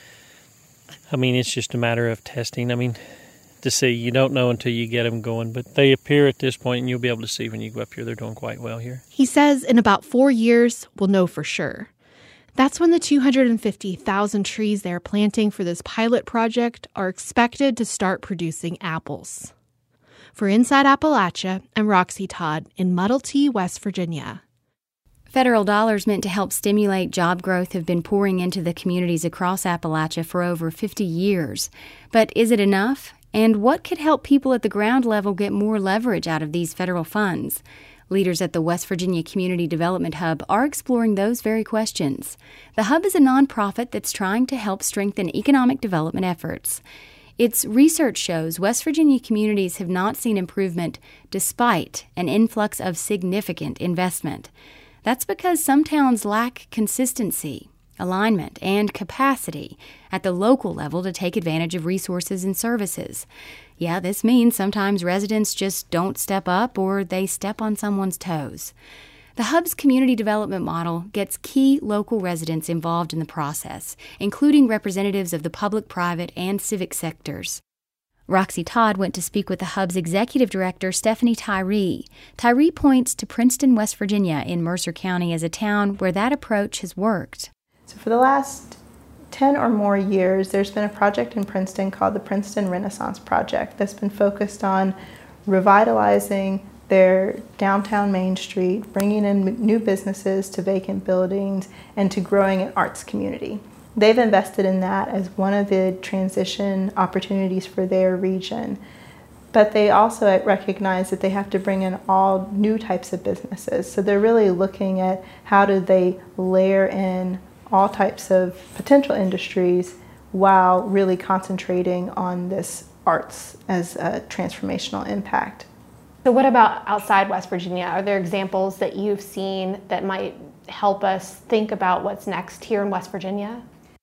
I mean, it's just a matter of testing. I mean, to see, you don't know until you get them going, but they appear at this point, and you'll be able to see when you go up here, they're doing quite well here. He says in about four years, we'll know for sure. That's when the two hundred fifty thousand trees they're planting for this pilot project are expected to start producing apples. For Inside Appalachia, I'm Roxy Todd in Muddle T, West Virginia. Federal dollars meant to help stimulate job growth have been pouring into the communities across Appalachia for over fifty years. But is it enough? And what could help people at the ground level get more leverage out of these federal funds? Leaders at the West Virginia Community Development Hub are exploring those very questions. The Hub is a nonprofit that's trying to help strengthen economic development efforts. Its research shows West Virginia communities have not seen improvement despite an influx of significant investment. That's because some towns lack consistency, alignment, and capacity at the local level to take advantage of resources and services. Yeah, this means sometimes residents just don't step up or they step on someone's toes. The Hub's community development model gets key local residents involved in the process, including representatives of the public, private, and civic sectors. Roxy Todd went to speak with the Hub's executive director, Stephanie Tyree. Tyree points to Princeton, West Virginia in Mercer County as a town where that approach has worked. So for the last ten or more years, there's been a project in Princeton called the Princeton Renaissance Project that's been focused on revitalizing their downtown Main Street, bringing in new businesses to vacant buildings, and to growing an arts community. They've invested in that as one of the transition opportunities for their region. But they also recognize that they have to bring in all new types of businesses. So they're really looking at how do they layer in all types of potential industries while really concentrating on this arts as a transformational impact. So what about outside West Virginia? Are there examples that you've seen that might help us think about what's next here in West Virginia?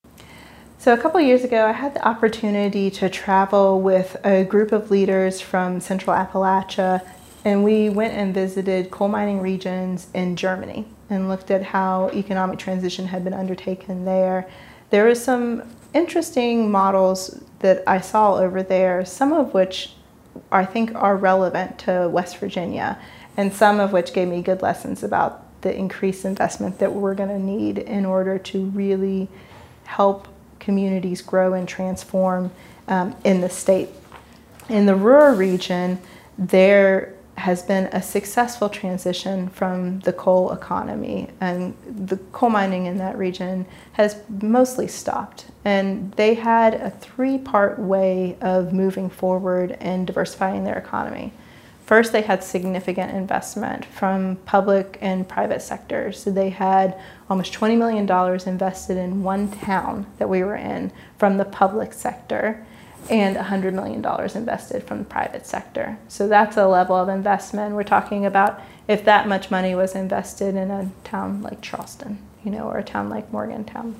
So a couple of years ago, I had the opportunity to travel with a group of leaders from Central Appalachia, and we went and visited coal mining regions in Germany and looked at how economic transition had been undertaken there. There were some interesting models that I saw over there, some of which I think are relevant to West Virginia, and some of which gave me good lessons about the increased investment that we're going to need in order to really help communities grow and transform um, in the state. In the rural region, there has been a successful transition from the coal economy, and the coal mining in that region has mostly stopped. And they had a three-part way of moving forward and diversifying their economy. First, they had significant investment from public and private sectors. So they had almost twenty million dollars invested in one town that we were in from the public sector, and one hundred million dollars invested from the private sector. So that's a level of investment. We're talking about if that much money was invested in a town like Charleston, you know, or a town like Morgantown.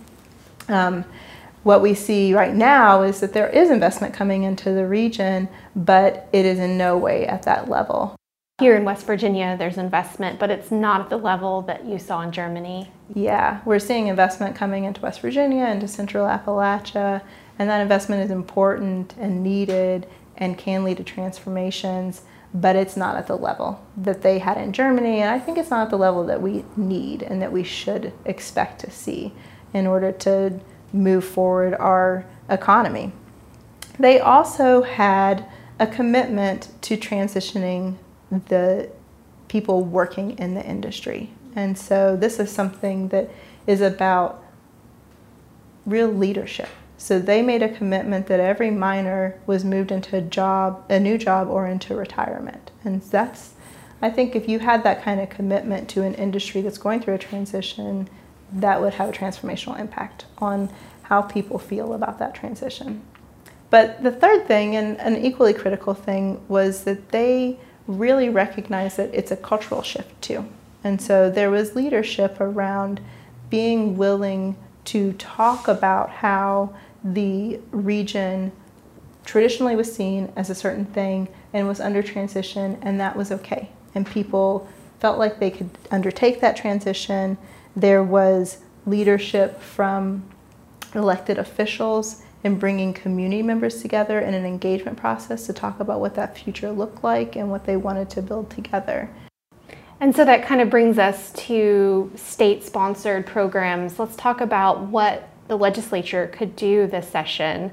Um, what we see right now is that there is investment coming into the region, but it is in no way at that level. Here in West Virginia, there's investment, but it's not at the level that you saw in Germany. Yeah, we're seeing investment coming into West Virginia, into Central Appalachia, and that investment is important and needed and can lead to transformations, but it's not at the level that they had in Germany, and I think it's not at the level that we need and that we should expect to see in order to move forward our economy. They also had a commitment to transitioning the people working in the industry. And so this is something that is about real leadership. So they made a commitment that every miner was moved into a job, a new job, or into retirement. And that's, I think if you had that kind of commitment to an industry that's going through a transition, that would have a transformational impact on how people feel about that transition. But the third thing, and an equally critical thing, was that they really recognized that it's a cultural shift too. And so there was leadership around being willing to talk about how the region traditionally was seen as a certain thing and was under transition, and that was okay. and people felt like they could undertake that transition. There was leadership from elected officials in bringing community members together in an engagement process to talk about what that future looked like and what they wanted to build together. And so that kind of brings us to state-sponsored programs. Let's talk about what the legislature could do this session.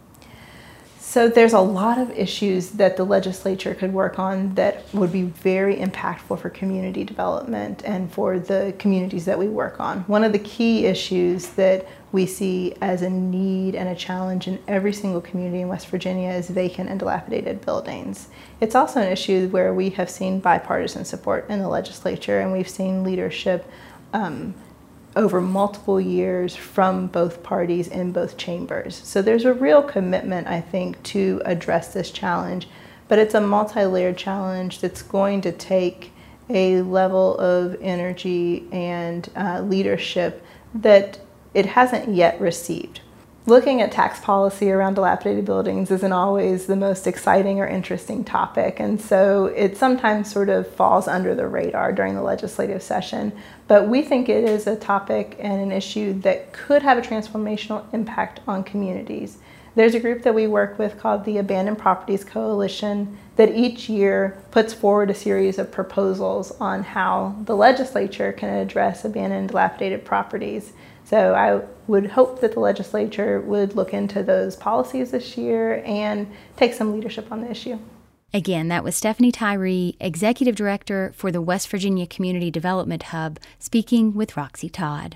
So there's a lot of issues that the legislature could work on that would be very impactful for community development and for the communities that we work on. One of the key issues that we see as a need and a challenge in every single community in West Virginia is vacant and dilapidated buildings. It's also an issue where we have seen bipartisan support in the legislature, and we've seen leadership um, over multiple years from both parties in both chambers. So there's a real commitment, I think, to address this challenge, but it's a multi-layered challenge that's going to take a level of energy and uh, leadership that it hasn't yet received. Looking at tax policy around dilapidated buildings isn't always the most exciting or interesting topic, and so it sometimes sort of falls under the radar during the legislative session. But we think it is a topic and an issue that could have a transformational impact on communities. There's a group that we work with called the Abandoned Properties Coalition that each year puts forward a series of proposals on how the legislature can address abandoned and dilapidated properties. So I would hope that the legislature would look into those policies this year and take some leadership on the issue. Again, that was Stephanie Tyree, Executive Director for the West Virginia Community Development Hub, speaking with Roxy Todd.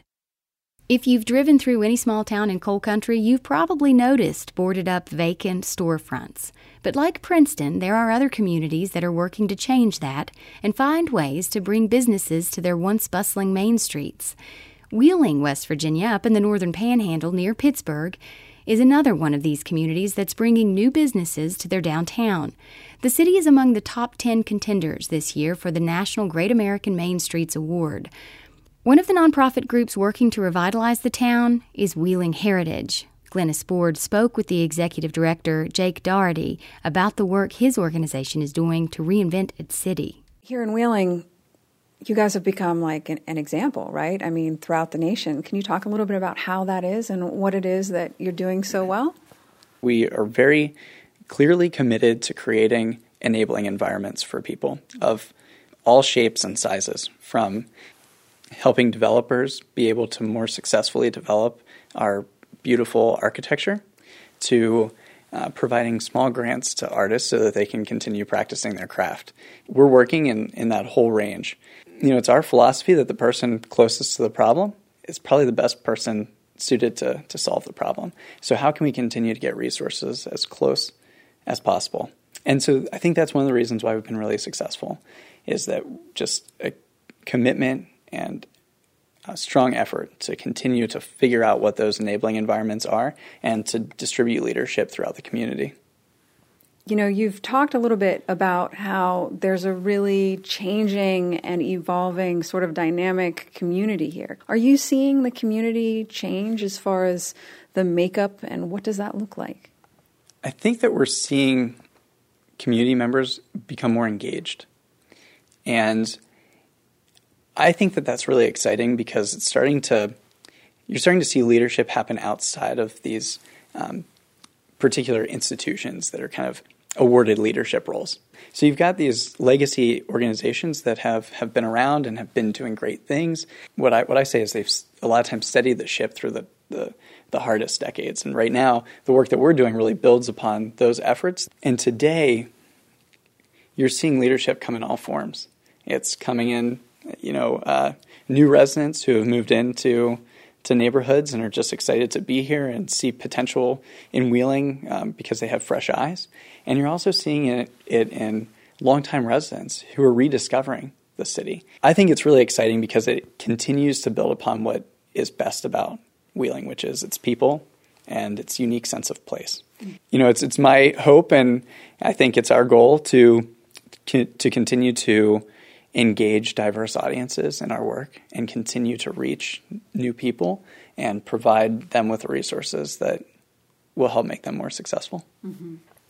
If you've driven through any small town in coal country, you've probably noticed boarded up vacant storefronts. But like Princeton, there are other communities that are working to change that and find ways to bring businesses to their once bustling main streets. Wheeling, West Virginia, up in the northern panhandle near Pittsburgh, is another one of these communities that's bringing new businesses to their downtown. The city is among the top ten contenders this year for the National Great American Main Streets Award. One of the nonprofit groups working to revitalize the town is Wheeling Heritage. Glennis Ford spoke with the executive director, Jake Doherty, about the work his organization is doing to reinvent its city. Here in Wheeling, you guys have become like an, an example, right? I mean, throughout the nation. Can you talk a little bit about how that is and what it is that you're doing so well? We are very clearly committed to creating enabling environments for people of all shapes and sizes, from helping developers be able to more successfully develop our beautiful architecture to uh, providing small grants to artists so that they can continue practicing their craft. We're working in, in that whole range. You know, it's our philosophy that the person closest to the problem is probably the best person suited to, to solve the problem. So how can we continue to get resources as close as possible? And so I think that's one of the reasons why we've been really successful, is that just a commitment and a strong effort to continue to figure out what those enabling environments are and to distribute leadership throughout the community. You know, you've talked a little bit about how there's a really changing and evolving sort of dynamic community here. Are you seeing the community change as far as the makeup, and what does that look like? I think that we're seeing community members become more engaged. And I think that that's really exciting because it's starting to, you're starting to see leadership happen outside of these um, particular institutions that are kind of awarded leadership roles. So you've got these legacy organizations that have, have been around and have been doing great things. What I what I say is they've a lot of times steadied the ship through the, the, the hardest decades. And right now, the work that we're doing really builds upon those efforts. And today, you're seeing leadership come in all forms. It's coming in, you know, uh, new residents who have moved into to neighborhoods and are just excited to be here and see potential in Wheeling um, because they have fresh eyes. And you're also seeing it, it in longtime residents who are rediscovering the city. I think it's really exciting because it continues to build upon what is best about Wheeling, which is its people and its unique sense of place. You know, it's it's my hope, and I think it's our goal to to continue to engage diverse audiences in our work and continue to reach new people and provide them with the resources that will help make them more successful. Mm-hmm.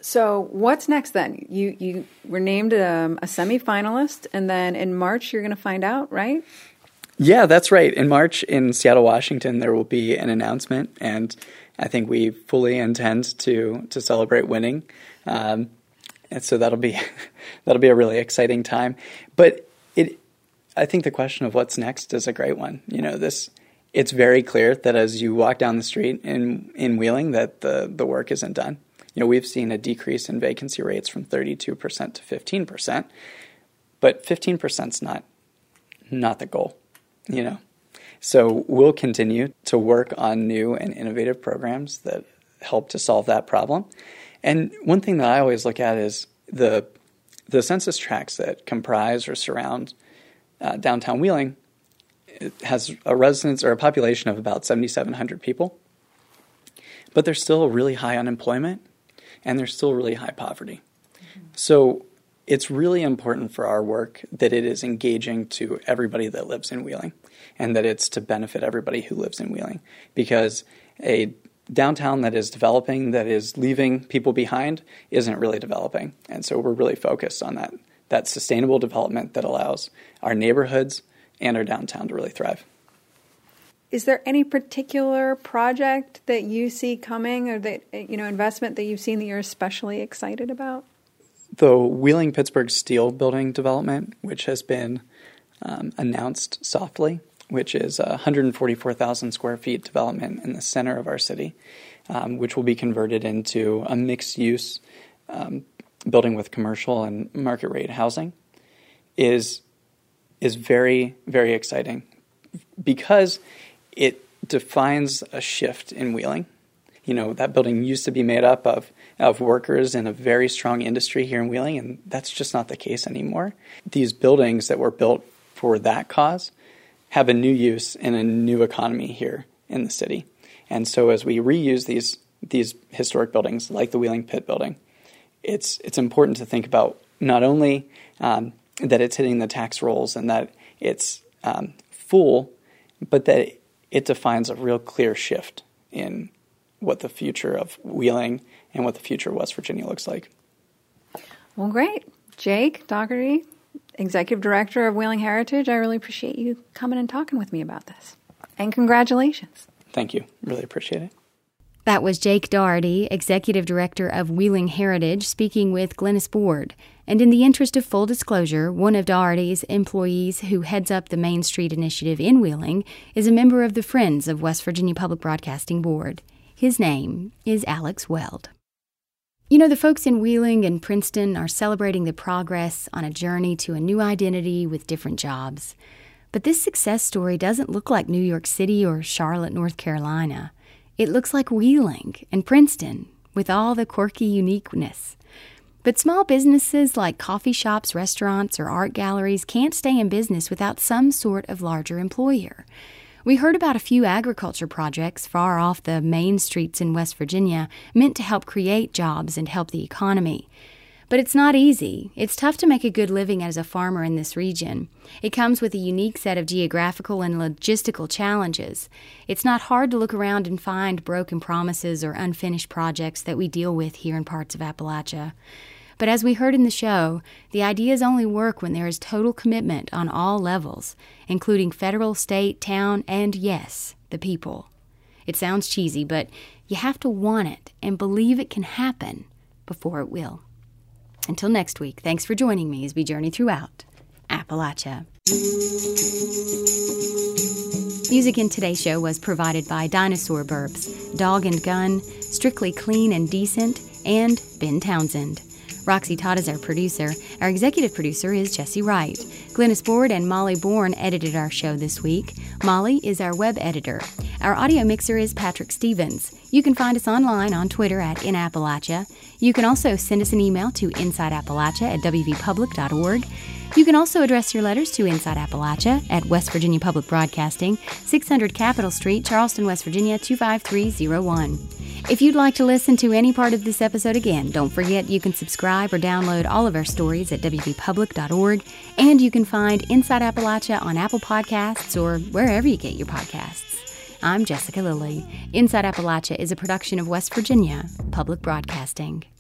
So what's next then? You you were named um, a semifinalist, and then in March you're going to find out, right? Yeah, that's right. In March in Seattle, Washington, there will be an announcement, and I think we fully intend to to celebrate winning. Um, and so that'll be that'll be a really exciting time. But it, I think the question of what's next is a great one. You know, this it's very clear that as you walk down the street in in Wheeling, that the the work isn't done. You know, we've seen a decrease in vacancy rates from thirty-two percent to fifteen percent, but fifteen percent is not not the goal, you know. So we'll continue to work on new and innovative programs that help to solve that problem. And one thing that I always look at is the the census tracts that comprise or surround uh, downtown Wheeling. It has a residence or a population of about seventy-seven hundred people, but there's still really high unemployment. And there's still really high poverty. Mm-hmm. So it's really important for our work that it is engaging to everybody that lives in Wheeling and that it's to benefit everybody who lives in Wheeling. Because a downtown that is developing, that is leaving people behind, isn't really developing. And so we're really focused on that, that sustainable development that allows our neighborhoods and our downtown to really thrive. Is there any particular project that you see coming or that, you know, investment that you've seen that you're especially excited about? The Wheeling-Pittsburgh Steel Building development, which has been um, announced softly, which is a one hundred forty-four thousand square feet development in the center of our city, um, which will be converted into a mixed-use um, building with commercial and market-rate housing, is is very, very exciting because it defines a shift in Wheeling. You know, that building used to be made up of, of workers in a very strong industry here in Wheeling, and that's just not the case anymore. These buildings that were built for that cause have a new use and a new economy here in the city. And so as we reuse these these historic buildings, like the Wheeling Pit Building, it's it's important to think about not only um, that it's hitting the tax rolls and that it's um, full, but that it, it defines a real clear shift in what the future of Wheeling and what the future of West Virginia looks like. Well, great. Jake Dougherty, Executive Director of Wheeling Heritage, I really appreciate you coming and talking with me about this. And congratulations. Thank you. Really appreciate it. That was Jake Dougherty, Executive Director of Wheeling Heritage, speaking with Glennis Board. And in the interest of full disclosure, one of Dougherty's employees who heads up the Main Street Initiative in Wheeling is a member of the Friends of West Virginia Public Broadcasting Board. His name is Alex Weld. You know, the folks in Wheeling and Princeton are celebrating the progress on a journey to a new identity with different jobs. But this success story doesn't look like New York City or Charlotte, North Carolina. It looks like Wheeling and Princeton, with all the quirky uniqueness. But small businesses like coffee shops, restaurants, or art galleries can't stay in business without some sort of larger employer. We heard about a few agriculture projects far off the main streets in West Virginia meant to help create jobs and help the economy. But it's not easy. It's tough to make a good living as a farmer in this region. It comes with a unique set of geographical and logistical challenges. It's not hard to look around and find broken promises or unfinished projects that we deal with here in parts of Appalachia. But as we heard in the show, the ideas only work when there is total commitment on all levels, including federal, state, town, and, yes, the people. It sounds cheesy, but you have to want it and believe it can happen before it will. Until next week, thanks for joining me as we journey throughout Appalachia. Music in today's show was provided by Dinosaur Burps, Dog and Gun, Strictly Clean and Decent, and Ben Townsend. Roxy Todd is our producer. Our executive producer is Jesse Wright. Glennis Board and Molly Bourne edited our show this week. Molly is our web editor. Our audio mixer is Patrick Stevens. You can find us online on Twitter at InAppalachia. You can also send us an email to InsideAppalachia at w v public dot org. You can also address your letters to Inside Appalachia at West Virginia Public Broadcasting, six hundred Capitol Street, Charleston, West Virginia, two five three zero one. If you'd like to listen to any part of this episode again, don't forget you can subscribe or download all of our stories at w v public dot org, and you can find Inside Appalachia on Apple Podcasts or wherever you get your podcasts. I'm Jessica Lilly. Inside Appalachia is a production of West Virginia Public Broadcasting.